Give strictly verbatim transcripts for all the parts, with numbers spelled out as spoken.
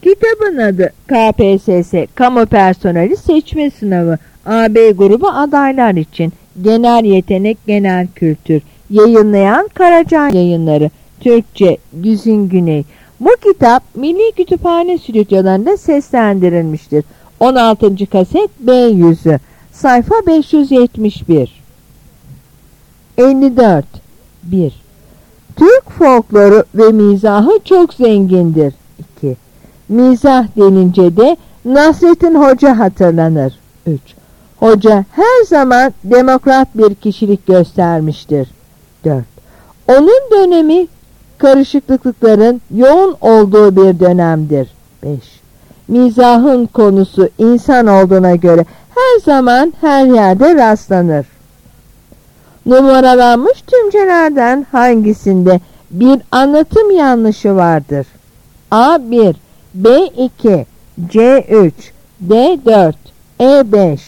Kitabın adı K P S S Kamu Personeli Seçme Sınavı. A B grubu adaylar için. Genel yetenek, genel kültür. Yayınlayan Karacan Yayınları. Türkçe Güzin Güney. Bu kitap Milli Kütüphane stüdyolarında seslendirilmiştir. on altıncı kaset B yüzü. Sayfa beş yüz yetmiş bir. elli dört. bir. Türk folkloru ve mizahı çok zengindir. iki. Mizah denince de Nasrettin Hoca hatırlanır. üç. Hoca her zaman demokrat bir kişilik göstermiştir. dört. Onun dönemi karışıklıkların yoğun olduğu bir dönemdir. beş. Mizahın konusu insan olduğuna göre her zaman her yerde rastlanır. Numaralanmış tümcelerden hangisinde bir anlatım yanlışı vardır? A bir, B iki, C üç, D dört, E beş.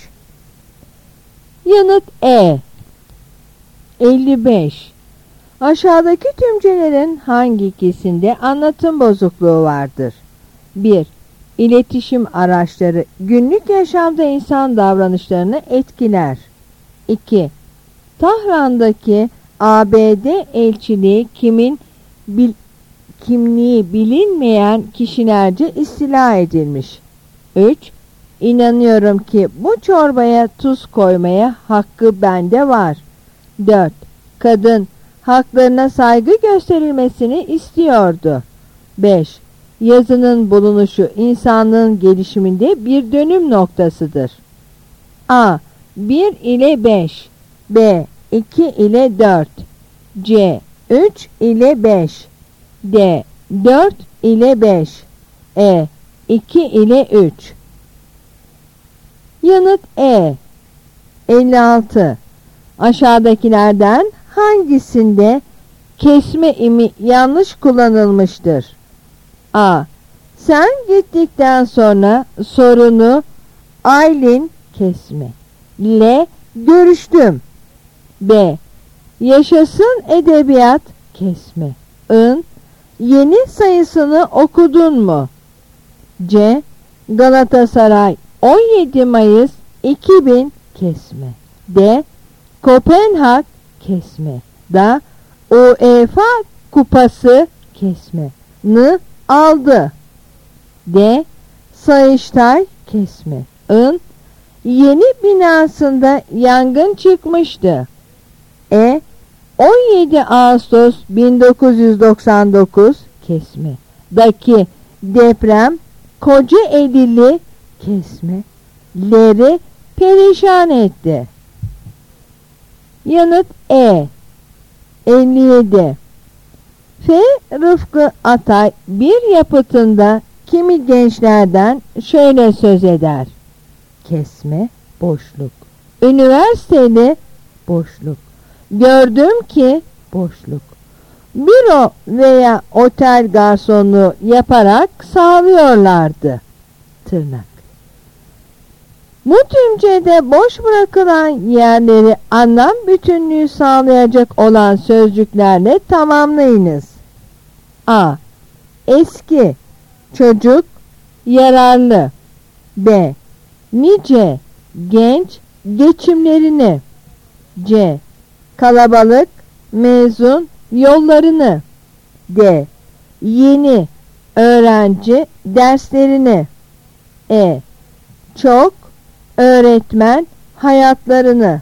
Yanıt E. elli beş. Aşağıdaki tümcelerin hangi ikisinde anlatım bozukluğu vardır? bir. İletişim araçları günlük yaşamda insan davranışlarını etkiler. iki. Tahran'daki A B D elçiliği kimin bil, kimliği bilinmeyen kişilerce istila edilmiş. üç. İnanıyorum ki bu çorbaya tuz koymaya hakkı bende var. dört. Kadın haklarına saygı gösterilmesini istiyordu. beş. Yazının bulunuşu insanlığın gelişiminde bir dönüm noktasıdır. A. bir ile beş, B. iki ile dört, C. üç ile beş, D. dört ile beş, E. iki ile üç. Yanıt E. elli altı. Aşağıdakilerden hangisinde kesme imi yanlış kullanılmıştır? A. Sen gittikten sonra sorunu Aylin kesme. L. Görüştüm. B. Yaşasın edebiyat kesme. I. Yeni sayısını okudun mu? C. Galatasaray on yedi Mayıs iki bin kesme. D. Kopenhag kesme. Da UEFA kupası kesme. N. Aldı. D. Sayıştay kesme. I. Yeni binasında yangın çıkmıştı. E. on yedi Ağustos bin dokuz yüz doksan dokuz kesme. Daki deprem Kocaeli'li kesme. Leri perişan etti. Yanıt E. elli yedi. F. Rıfkı Atay bir yapıtında kimi gençlerden şöyle söz eder. Kesme, boşluk. Üniversiteli, boşluk. Gördüm ki, boşluk. Büro veya otel garsonluğu yaparak sağlıyorlardı. Tırnak. Bu tümcede boş bırakılan yerleri anlam bütünlüğü sağlayacak olan sözcüklerle tamamlayınız. A. Eski, çocuk, yararlı. B. Nice, genç, geçimlerini. C. Kalabalık, mezun, yollarını. D. Yeni, öğrenci, derslerini. E. Çok, öğretmen, hayatlarını.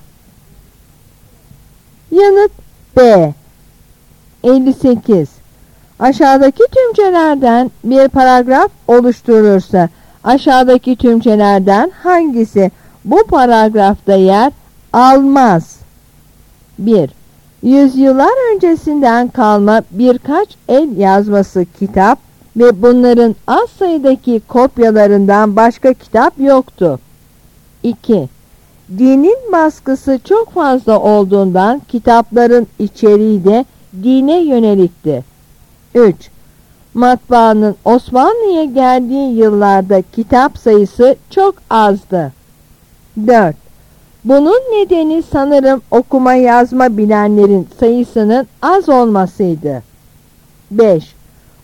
Yanıt B. elli sekiz. Aşağıdaki tümcelerden bir paragraf oluşturulursa aşağıdaki tümcelerden hangisi bu paragrafta yer almaz? bir. Yüzyıllar öncesinden kalma birkaç el yazması kitap ve bunların az sayıdaki kopyalarından başka kitap yoktu. iki. Dinin baskısı çok fazla olduğundan kitapların içeriği de dine yönelikti. üç. Matbaanın Osmanlı'ya geldiği yıllarda kitap sayısı çok azdı. dört. Bunun nedeni sanırım okuma yazma bilenlerin sayısının az olmasıydı. beş.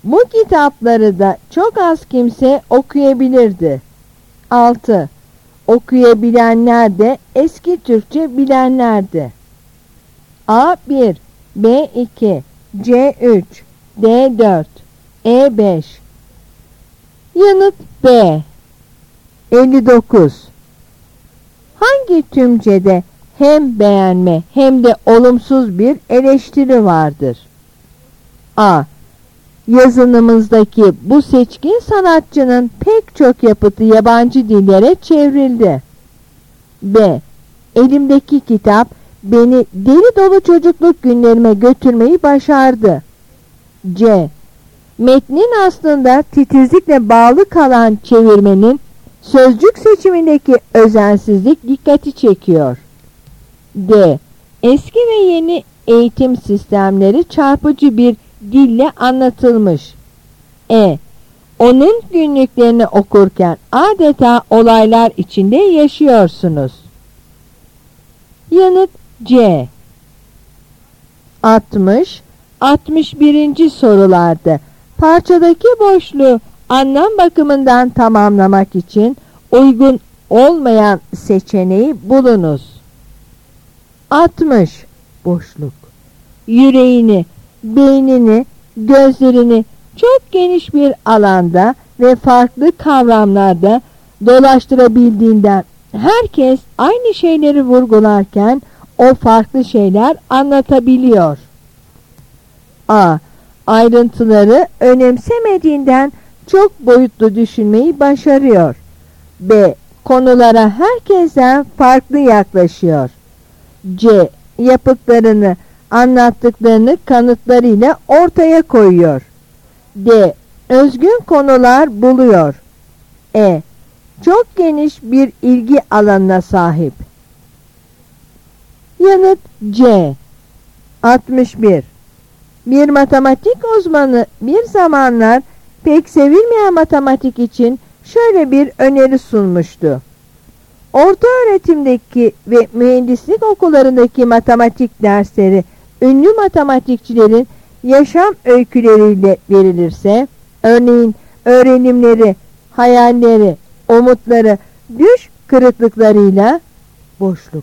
Bu kitapları da çok az kimse okuyabilirdi. altı. Okuyabilenler de eski Türkçe bilenlerdi. A bir, B iki, C üç, D dört, E beş. Yanıt B. elli dokuz. Hangi tümcede hem beğenme hem de olumsuz bir eleştiri vardır? A. Yazınımızdaki bu seçkin sanatçının pek çok yapıtı yabancı dillere çevrildi. B. Elimdeki kitap beni deli dolu çocukluk günlerime götürmeyi başardı. C. Metnin aslında titizlikle bağlı kalan çevirmenin sözcük seçimindeki özensizlik dikkati çekiyor. D. Eski ve yeni eğitim sistemleri çarpıcı bir dille anlatılmış. E. Onun günlüklerini okurken adeta olaylar içinde yaşıyorsunuz. Yanıt C. altmış altmış birinci sorularda parçadaki boşluğu anlam bakımından tamamlamak için uygun olmayan seçeneği bulunuz. altmış boşluk. Yüreğini, beynini, gözlerini çok geniş bir alanda ve farklı kavramlarda dolaştırabildiğinden herkes aynı şeyleri vurgularken o farklı şeyler anlatabiliyor. A. Ayrıntıları önemsemediğinden çok boyutlu düşünmeyi başarıyor. B. Konulara herkesten farklı yaklaşıyor. C. Yapıtlarını, anlattıklarını kanıtlarıyla ortaya koyuyor. D. Özgün konular buluyor. E. Çok geniş bir ilgi alanına sahip. Yanıt C. altmış bir. Bir matematik uzmanı bir zamanlar pek sevilmeyen matematik için şöyle bir öneri sunmuştu. Orta öğretimdeki ve mühendislik okullarındaki matematik dersleri ünlü matematikçilerin yaşam öyküleriyle verilirse, örneğin öğrenimleri, hayalleri, umutları, düş kırıklıklarıyla boşluk.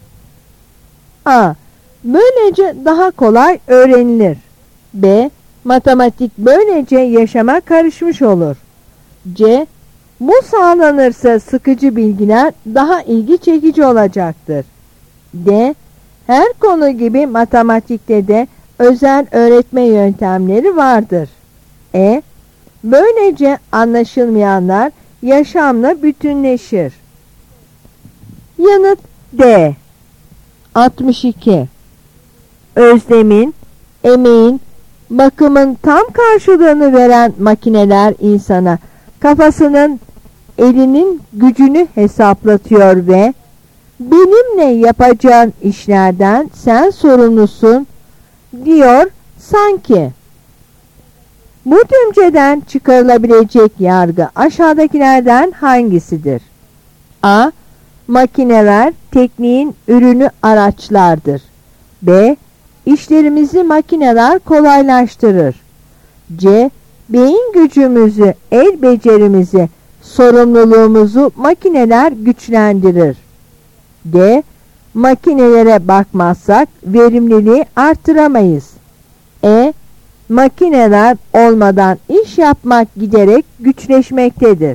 A. Böylece daha kolay öğrenilir. B. Matematik böylece yaşama karışmış olur. C. Bu sağlanırsa sıkıcı bilgiler daha ilgi çekici olacaktır. D. Her konu gibi matematikte de özel öğretme yöntemleri vardır. E. Böylece anlaşılmayanlar yaşamla bütünleşir. Yanıt D. altmış iki. Özlemin, emeğin, bakımın tam karşılığını veren makineler insana kafasının, elinin gücünü hesaplatıyor ve benimle yapacağın işlerden sen sorumlusun diyor sanki. Bu tümceden çıkarılabilecek yargı aşağıdakilerden hangisidir? A. Makineler tekniğin ürünü araçlardır. B. İşlerimizi makineler kolaylaştırır. C. Beyin gücümüzü, el becerimizi, sorumluluğumuzu makineler güçlendirir. D. Makinelere bakmazsak verimliliği artıramayız. E. Makineler olmadan iş yapmak giderek güçleşmektedir.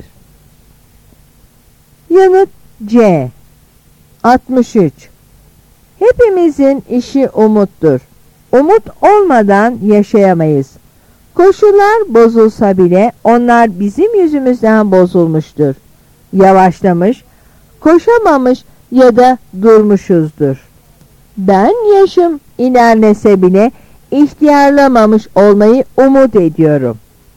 Yanıt C. altmış üç. Hepimizin işi umuttur. Umut olmadan yaşayamayız. Koşullar bozulsa bile onlar bizim yüzümüzden bozulmuştur. Yavaşlamış, koşamamış ya da durmuşuzdur. Ben yaşım ilerlese bile ihtiyarlamamış olmayı umut ediyorum.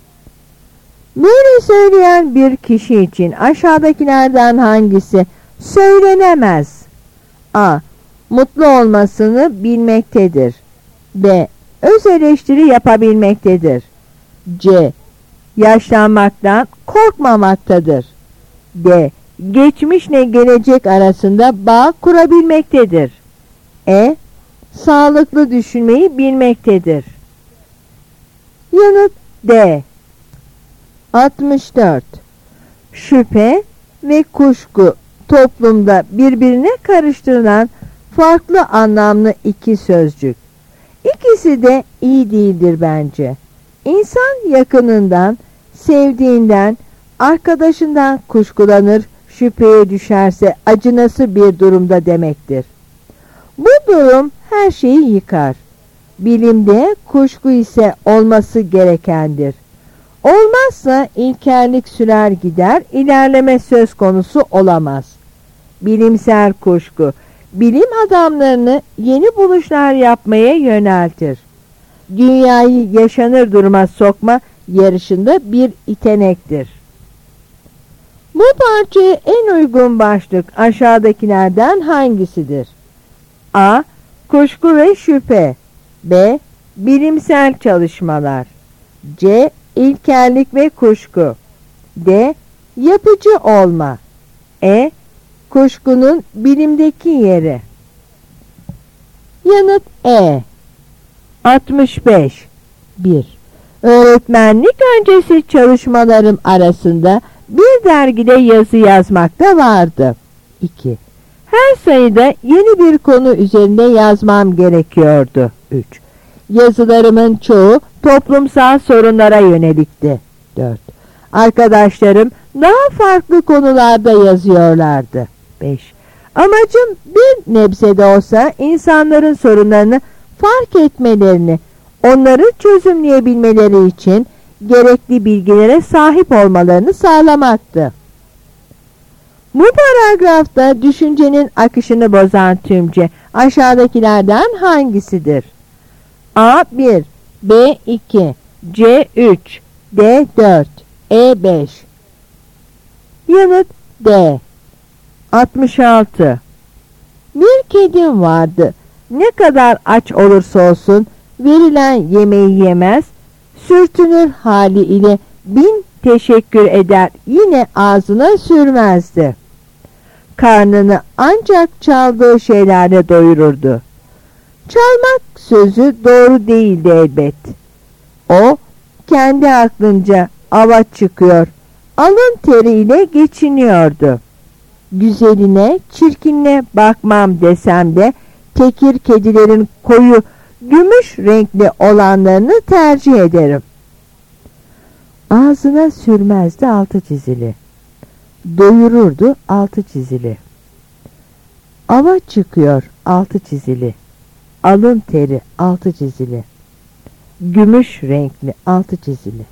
Böyle söyleyen bir kişi için aşağıdakilerden hangisi söylenemez? A. Mutlu olmasını bilmektedir. B. Öz eleştiri yapabilmektedir. C. Yaşlanmaktan korkmamaktadır. D. Geçmişle gelecek arasında bağ kurabilmektedir. E. Sağlıklı düşünmeyi bilmektedir. Yanıt D. altmış dört. Şüphe ve kuşku toplumda birbirine karıştırılan farklı anlamlı iki sözcük. İkisi de iyi değildir bence. İnsan yakınından, sevdiğinden, arkadaşından kuşkulanır, şüpheye düşerse acınası bir durumda demektir. Bu durum her şeyi yıkar. Bilimde kuşku ise olması gerekendir. Olmazsa ilkellik sürer gider, ilerleme söz konusu olamaz. Bilimsel kuşku, bilim adamlarını yeni buluşlar yapmaya yöneltir. Dünyayı yaşanır duruma sokma yarışında bir itenektir. Bu parçaya en uygun başlık aşağıdakilerden hangisidir? A. Kuşku ve şüphe. B. Bilimsel çalışmalar. C. İlkellik ve kuşku. D. Yapıcı olma. E. Kuşkunun bilimdeki yeri. Yanıt E. altmış beş. bir. Öğretmenlik öncesi çalışmalarım arasında bir dergide yazı yazmak da vardı. iki. Her sayıda yeni bir konu üzerinde yazmam gerekiyordu. üç. Yazılarımın çoğu toplumsal sorunlara yönelikti. dört. Arkadaşlarım daha farklı konularda yazıyorlardı. beş. Amacım bir nebze de olsa insanların sorunlarını fark etmelerini, onları çözümleyebilmeleri için gerekli bilgilere sahip olmalarını sağlamaktı. Bu paragrafta düşüncenin akışını bozan tümce aşağıdakilerden hangisidir? A bir, B iki, C üç, D dört, E beş. Yanıt D. altmış altı. Bir kedim vardı. Ne kadar aç olursa olsun verilen yemeği yemez, sürtünür hali ile bin teşekkür eder yine ağzına sürmezdi. Karnını ancak çaldığı şeylerle doyururdu. Çalmak sözü doğru değildi elbet. O kendi aklınca ava çıkıyor, alın teriyle geçiniyordu. Güzeline, çirkinine bakmam desem de tekir kedilerin koyu, gümüş renkli olanlarını tercih ederim. Ağzına sürmezdi altı çizili. Doyururdu altı çizili. Ava çıkıyor altı çizili. Alın teri altı çizili. Gümüş renkli altı çizili.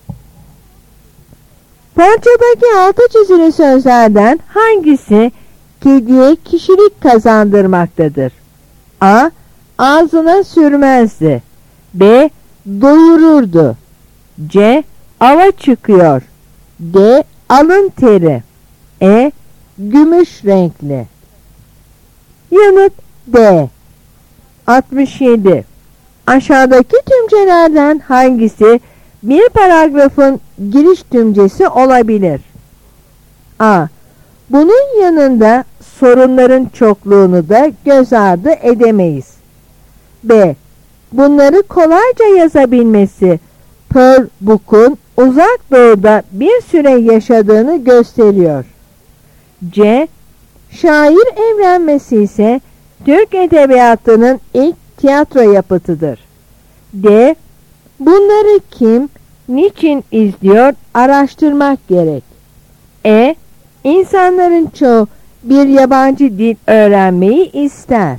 Parçadaki altı çizili sözlerden hangisi kediye kişilik kazandırmaktadır? A. Ağzına sürmezdi. B. Doyururdu. C. Ava çıkıyor. D. Alın teri. E. Gümüş renkli. Yanıt D. altmış yedi. Aşağıdaki tümcelerden hangisi bir paragrafın giriş tümcesi olabilir? A. Bunun yanında sorunların çokluğunu da göz ardı edemeyiz. B. Bunları kolayca yazabilmesi Pearl Book'un uzak doğuda bir süre yaşadığını gösteriyor. C. Şair evlenmesi ise Türk edebiyatının ilk tiyatro yapıtıdır. D. Bunları kim, niçin izliyor araştırmak gerek. E. İnsanların çoğu bir yabancı dil öğrenmeyi ister.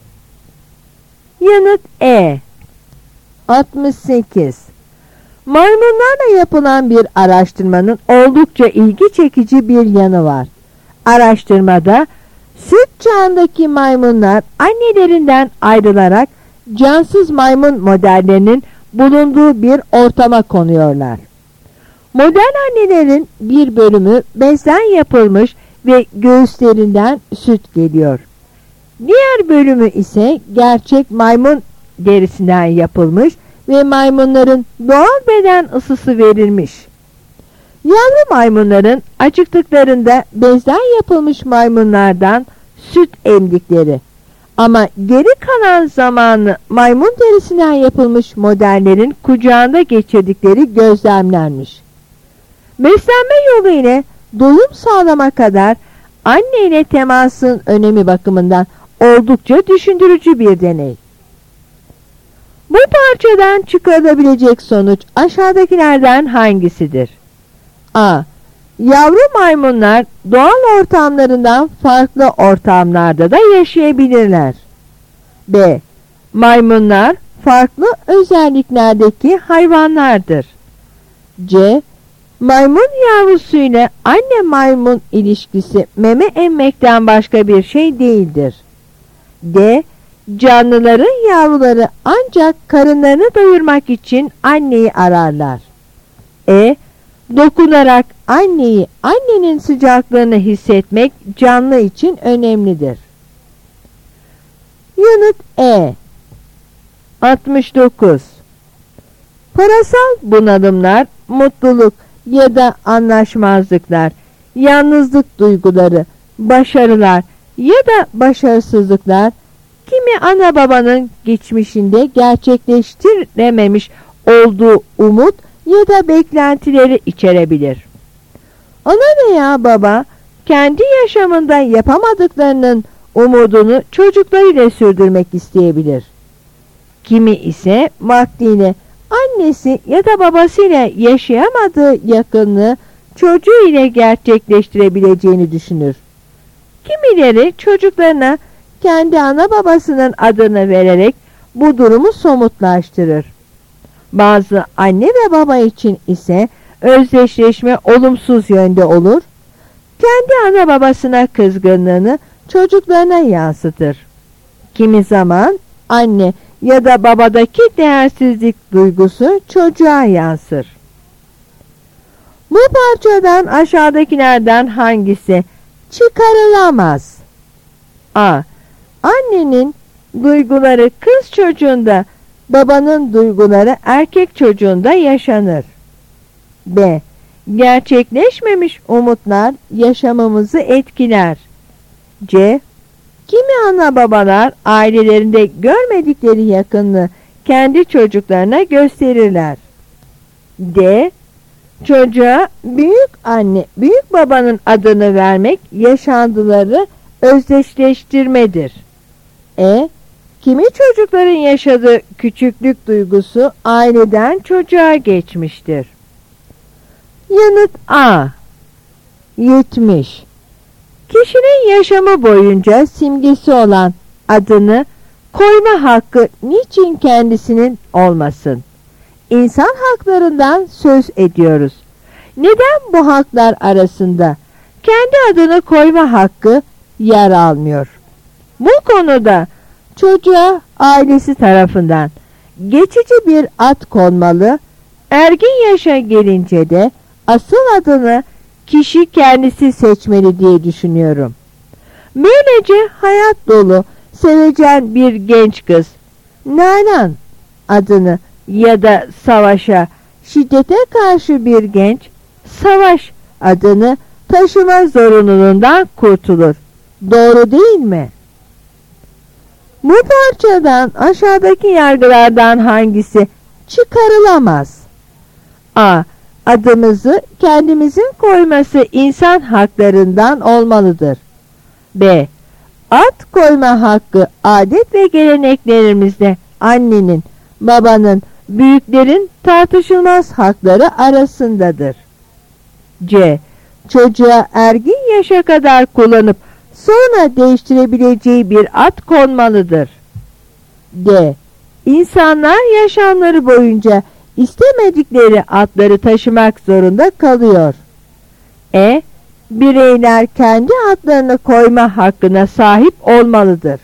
Yanıt E. altmış sekiz. Maymunlarla yapılan bir araştırmanın oldukça ilgi çekici bir yanı var. Araştırmada süt çağındaki maymunlar annelerinden ayrılarak cansız maymun modellerinin bulunduğu bir ortama konuyorlar. Model annelerin bir bölümü bezden yapılmış ve göğüslerinden süt geliyor. Diğer bölümü ise gerçek maymun derisinden yapılmış ve maymunların doğal beden ısısı verilmiş. Yavru maymunların acıktıklarında bezden yapılmış maymunlardan süt emdikleri, Ama geri kalan zamanı maymun derisinden yapılmış modellerin kucağında geçirdikleri gözlemlenmiş. Beslenme yolu ile doyum sağlama kadar anne ile temasın önemi bakımından oldukça düşündürücü bir deney. Bu parçadan çıkarılabilecek sonuç aşağıdakilerden hangisidir? A. Yavru maymunlar doğal ortamlarından farklı ortamlarda da yaşayabilirler. B. Maymunlar farklı özelliklerdeki hayvanlardır. C. Maymun yavrusu ile anne maymun ilişkisi meme emmekten başka bir şey değildir. D. Canlıların yavruları ancak karınlarını doyurmak için anneyi ararlar. E. Dokunarak anneyi, annenin sıcaklığını hissetmek canlı için önemlidir. Yanıt E. altmış dokuz. Parasal bunalımlar, mutluluk ya da anlaşmazlıklar, yalnızlık duyguları, başarılar ya da başarısızlıklar, kimi ana babanın geçmişinde gerçekleştirememiş olduğu umut ya da beklentileri içerebilir. Ana veya baba kendi yaşamında yapamadıklarının umudunu çocuklarıyla sürdürmek isteyebilir. Kimi ise vaktiyle annesi ya da babasıyla yaşayamadığı yakınlığı çocuğu ile gerçekleştirebileceğini düşünür. Kimileri çocuklarına kendi ana babasının adını vererek bu durumu somutlaştırır. Bazı anne ve baba için ise özdeşleşme olumsuz yönde olur. Kendi ana babasına kızgınlığını çocuklarına yansıtır. Kimi zaman anne ya da babadaki değersizlik duygusu çocuğa yansır. Bu parçadan aşağıdakilerden hangisi çıkarılamaz? A. Annenin duyguları kız çocuğunda, babanın duyguları erkek çocuğunda yaşanır. B. Gerçekleşmemiş umutlar yaşamımızı etkiler. C. Kimi ana babalar ailelerinde görmedikleri yakınlığı kendi çocuklarına gösterirler. D. Çocuğa büyük anne, büyük babanın adını vermek yaşantıları özdeşleştirmedir. E. Kimi çocukların yaşadığı küçüklük duygusu aileden çocuğa geçmiştir. Yanıt A. yetmiş. Kişinin yaşamı boyunca simgesi olan adını koyma hakkı niçin kendisinin olmasın? İnsan haklarından söz ediyoruz. Neden bu haklar arasında kendi adını koyma hakkı yer almıyor? Bu konuda çocuğa ailesi tarafından geçici bir ad konmalı, ergin yaşa gelince de asıl adını kişi kendisi seçmeli diye düşünüyorum. Böylece hayat dolu, sevecen bir genç kız Nalan adını ya da savaşa, şiddete karşı bir genç Savaş adını taşıma zorunluluğundan kurtulur. Doğru değil mi? Bu parçadan aşağıdaki yargılardan hangisi çıkarılamaz? A. Adımızı kendimizin koyması insan haklarından olmalıdır. B. Ad koyma hakkı adet ve geleneklerimizde annenin, babanın, büyüklerin tartışılmaz hakları arasındadır. C. Çocuğa ergin yaşa kadar kullanıp sonra değiştirebileceği bir ad konmalıdır. D. İnsanlar yaşamları boyunca istemedikleri adları taşımak zorunda kalıyor. E. Bireyler kendi adlarını koyma hakkına sahip olmalıdır.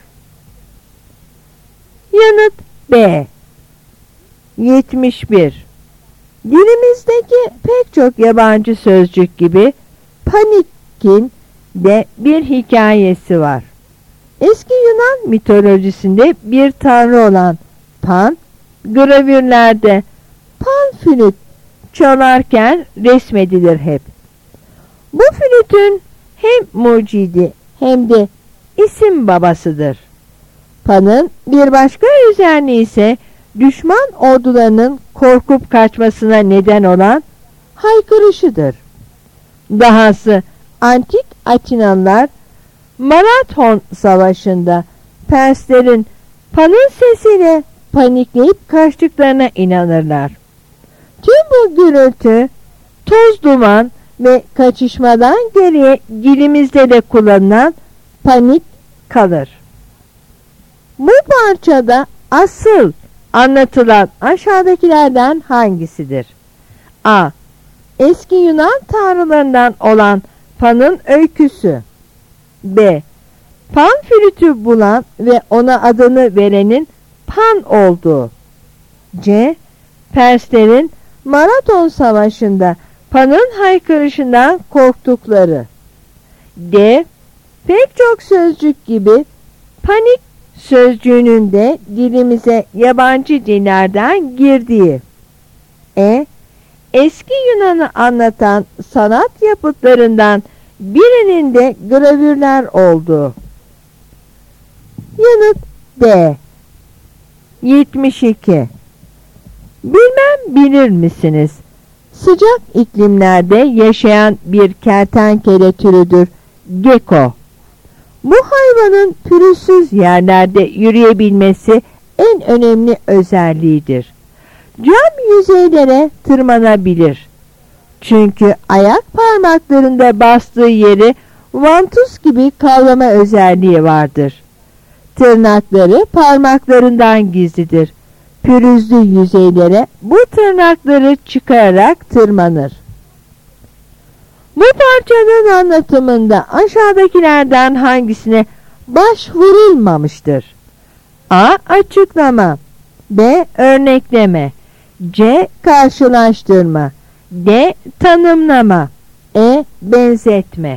Yanıt B. yetmiş bir. Dilimizdeki pek çok yabancı sözcük gibi panikin de bir hikayesi var. Eski Yunan mitolojisinde bir tanrı olan Pan, gravürlerde pan flüt çalarken resmedilir hep. Bu flütün hem mucidi hem de isim babasıdır. Pan'ın bir başka özelliği ise düşman ordularının korkup kaçmasına neden olan haykırışıdır. Dahası antik Atinalılar Marathon Savaşı'nda Perslerin Pan'ın sesiyle panikleyip kaçtıklarına inanırlar. Tüm bu gürültü, toz duman ve kaçışmadan geriye dilimizde de kullanılan panik kalır. Bu parçada asıl anlatılan aşağıdakilerden hangisidir? A. Eski Yunan tanrılarından olan Pan'ın öyküsü. B. Pan flütü bulan ve ona adını verenin Pan olduğu. C. Perslerin Marathon Savaşı'nda Pan'ın haykırışından korktukları. D. Pek çok sözcük gibi panik sözcüğünün de dilimize yabancı dillerden girdiği. E. Eski Yunan'ı anlatan sanat yapıtlarından birinin de gravürler olduğu. Yanıt D. yetmiş iki. Bilmem bilir misiniz? Sıcak iklimlerde yaşayan bir kertenkele türüdür geko. Bu hayvanın pürüzsüz yerlerde yürüyebilmesi en önemli özelliğidir. Cam yüzeylere tırmanabilir. Çünkü ayak parmaklarında bastığı yeri vantuz gibi kavrama özelliği vardır. Tırnakları parmaklarından gizlidir. Pürüzlü yüzeylere bu tırnakları çıkararak tırmanır. Bu parçanın anlatımında aşağıdakilerden hangisine başvurulmamıştır? A. Açıklama. B. Örnekleme. C. Karşılaştırma. D. Tanımlama. E. Benzetme.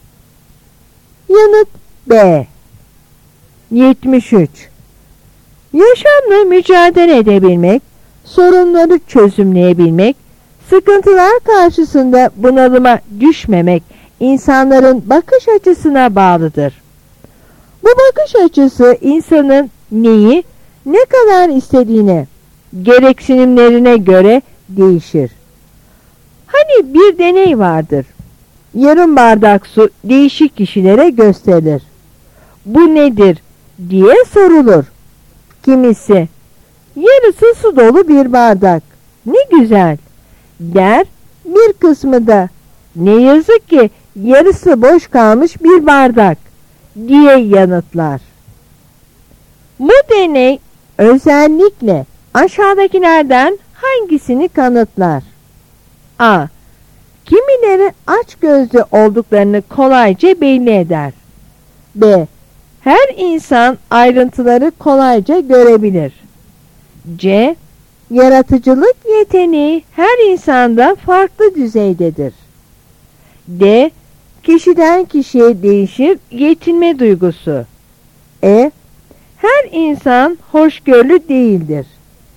Yanıt B. yetmiş üç. Yaşamla mücadele edebilmek, sorunları çözümleyebilmek, sıkıntılar karşısında bunalıma düşmemek insanların bakış açısına bağlıdır. Bu bakış açısı insanın neyi, ne kadar istediğine, gereksinimlerine göre değişir. Hani bir deney vardır. Yarım bardak su değişik kişilere gösterilir. Bu nedir diye sorulur. Kimisi, yarısı su dolu bir bardak, ne güzel der, bir kısmı da ne yazık ki yarısı boş kalmış bir bardak diye yanıtlar. Bu deney özellikle aşağıdakilerden hangisini kanıtlar? A. Kimileri açgözlü olduklarını kolayca belli eder. B. Her insan ayrıntıları kolayca görebilir. C. Yaratıcılık yeteneği her insanda farklı düzeydedir. D. Kişiden kişiye değişir yetinme duygusu. E. Her insan hoşgörülü değildir.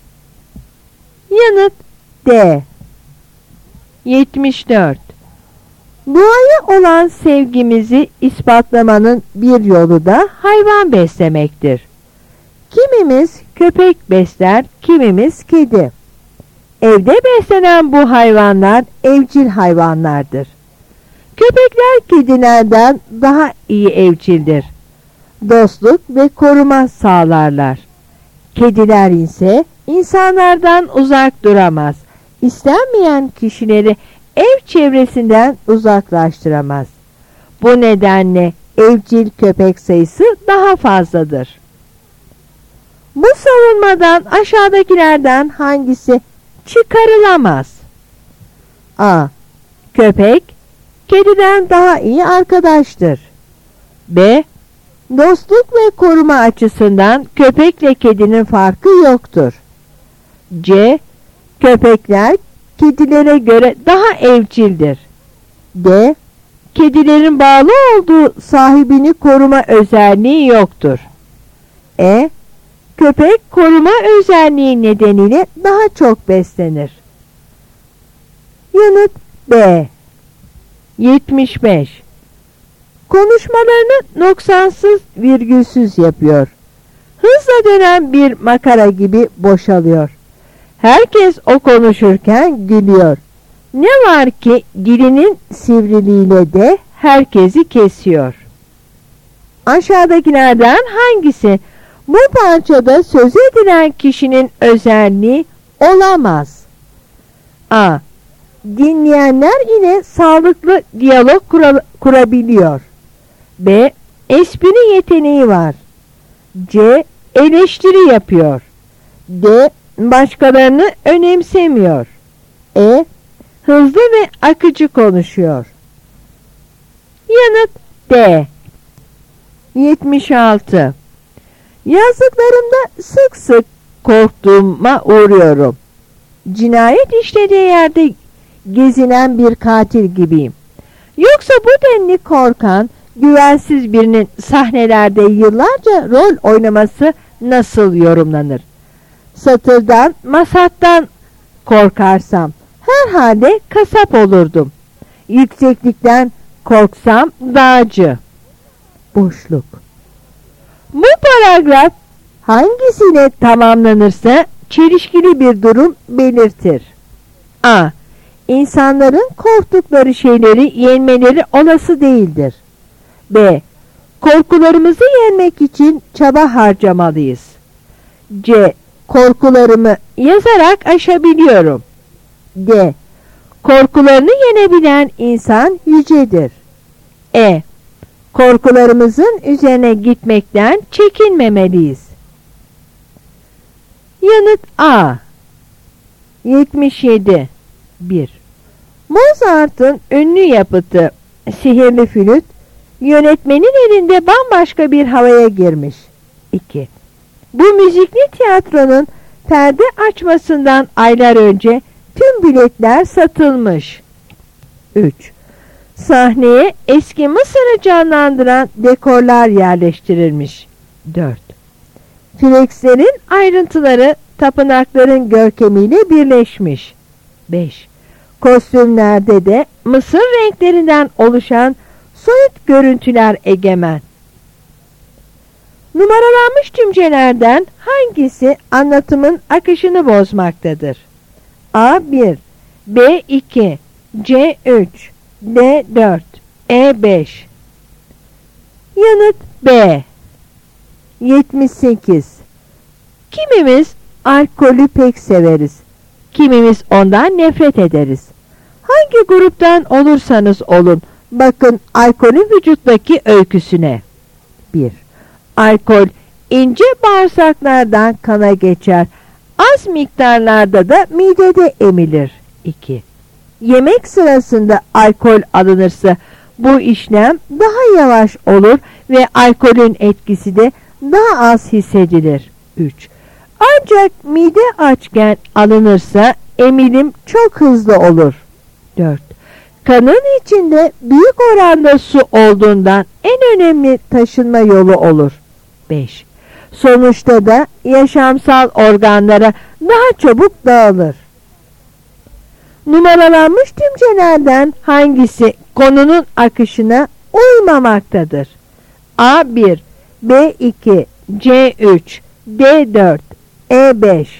Yanıt D. yetmiş dört. Doğaya olan sevgimizi ispatlamanın bir yolu da hayvan beslemektir. Kimimiz köpek besler, kimimiz kedi. Evde beslenen bu hayvanlar evcil hayvanlardır. Köpekler kedilerden daha iyi evcildir. Dostluk ve koruma sağlarlar. Kediler ise insanlardan uzak duramaz. İstenmeyen kişileri ev çevresinden uzaklaştıramaz. Bu nedenle evcil köpek sayısı daha fazladır. Bu savunmadan aşağıdakilerden hangisi çıkarılamaz? A. Köpek, kediden daha iyi arkadaştır. B. Dostluk ve koruma açısından köpekle kedinin farkı yoktur. C. Köpekler kedilere göre daha evcildir. D. Kedilerin bağlı olduğu sahibini koruma özelliği yoktur. E. Köpek koruma özelliği nedeniyle daha çok beslenir. Yanıt B. yetmiş beş. Konuşmalarını noksansız, virgülsüz yapıyor. hızla dönen bir makara gibi boşalıyor. Herkes o konuşurken gülüyor. Ne var ki dilinin sivriliğiyle de herkesi kesiyor. Aşağıdakilerden hangisi bu parçada söz edilen kişinin özelliği olamaz? A. Dinleyenler ile sağlıklı diyalog kura- kurabiliyor. B. Espri yeteneği var. C. Eleştiri yapıyor. D. Başkalarını önemsemiyor. E. Hızlı ve akıcı konuşuyor. Yanıt D. yetmiş altı. Yazdıklarımda sık sık korktuğuma uğruyorum. Cinayet işlediği yerde gezinen bir katil gibiyim. Yoksa bu denli korkan, güvensiz birinin sahnelerde yıllarca rol oynaması nasıl yorumlanır? Satırdan, masattan korkarsam herhalde kasap olurdum. Yükseklikten korksam dağcı. Boşluk. Bu paragraf hangisiyle tamamlanırsa çelişkili bir durum belirtir. A. İnsanların korktukları şeyleri yenmeleri olası değildir. B. Korkularımızı yenmek için çaba harcamalıyız. C. Korkularımı yazarak aşabiliyorum. D. Korkularını yenebilen insan yücedir. E. Korkularımızın üzerine gitmekten çekinmemeliyiz. Yanıt A. yetmiş yedi. bir. Mozart'ın ünlü yapıtı Sihirli Flüt, yönetmenin elinde bambaşka bir havaya girmiş. iki. Bu müzikli tiyatronun perde açmasından aylar önce tüm biletler satılmış. üç. Sahneye eski Mısır'ı canlandıran dekorlar yerleştirilmiş. dört. Flexlerin ayrıntıları tapınakların görkemiyle birleşmiş. beş. Kostümlerde de Mısır renklerinden oluşan soyut görüntüler egemen. Numaralanmış cümlelerden hangisi anlatımın akışını bozmaktadır? A bir, B iki, C üç, D dört, E beş. Yanıt B. yetmiş sekiz. Kimimiz alkolü pek severiz. Kimimiz ondan nefret ederiz. Hangi gruptan olursanız olun, bakın alkolün vücuttaki öyküsüne. bir. Alkol ince bağırsaklardan kana geçer. Az miktarlarda da midede emilir. iki. Yemek sırasında alkol alınırsa bu işlem daha yavaş olur ve alkolün etkisi de daha az hissedilir. üç. Ancak mide açken alınırsa emilim çok hızlı olur. dört. Kanın içinde büyük oranda su olduğundan en önemli taşınma yolu olur. beş. Sonuçta da yaşamsal organlara daha çabuk dağılır. Numaralanmış cümlelerden hangisi konunun akışına uymamaktadır? A bir, B iki, C üç, D dört, E beş.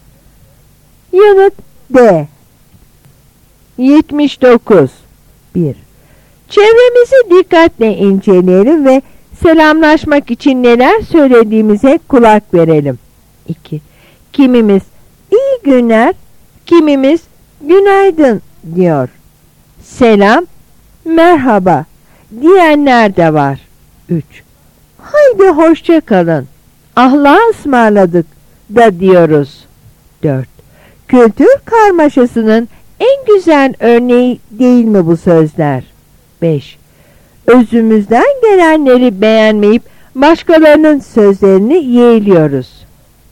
Yanıt D. yetmiş dokuz. bir. Çevremizi dikkatle inceleyelim ve selamlaşmak için neler söylediğimize kulak verelim. iki. Kimimiz iyi günler, kimimiz günaydın diyor. Selam, merhaba diyenler de var. üç. Haydi hoşça kalın, Allah'a ısmarladık da diyoruz. dört. Kültür karmaşasının en güzel örneği değil mi bu sözler? beş. Özümüzden gelenleri beğenmeyip başkalarının sözlerini yeğliyoruz.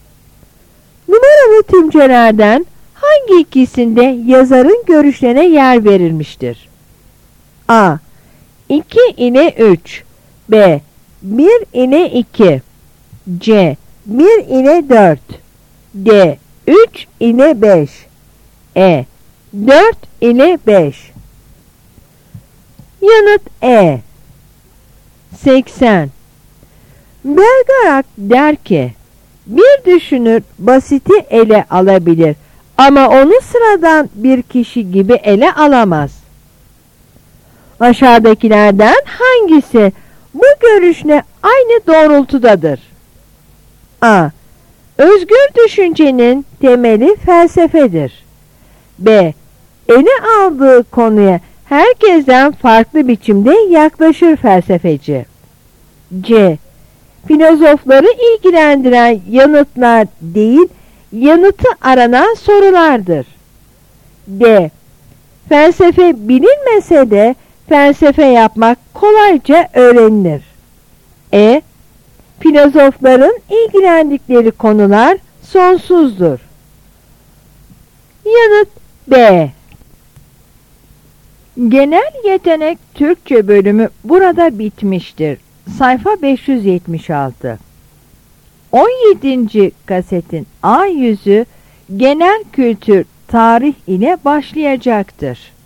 Numaralı tümcelerden hangi ikisinde yazarın görüşlerine yer verilmiştir? A. iki ile üç, B. bir ile iki, C. bir ile dört, D. üç ile beş, E. dört ile beş. Yanıt E. seksen. Belgarak der ki, bir düşünür basiti ele alabilir ama onu sıradan bir kişi gibi ele alamaz. Aşağıdakilerden hangisi bu görüşle aynı doğrultudadır? A. Özgür düşüncenin temeli felsefedir. B. Ele aldığı konuya herkesten farklı biçimde yaklaşır felsefeci. C. Filozofları ilgilendiren yanıtlar değil, yanıtı aranan sorulardır. D. Felsefe bilinmese de felsefe yapmak kolayca öğrenilir. E. Filozofların ilgilendikleri konular sonsuzdur. Yanıt B. Genel yetenek Türkçe bölümü burada bitmiştir. Sayfa beş yüz yetmiş altı. on yedinci kasetin A yüzü genel kültür tarih ile başlayacaktır.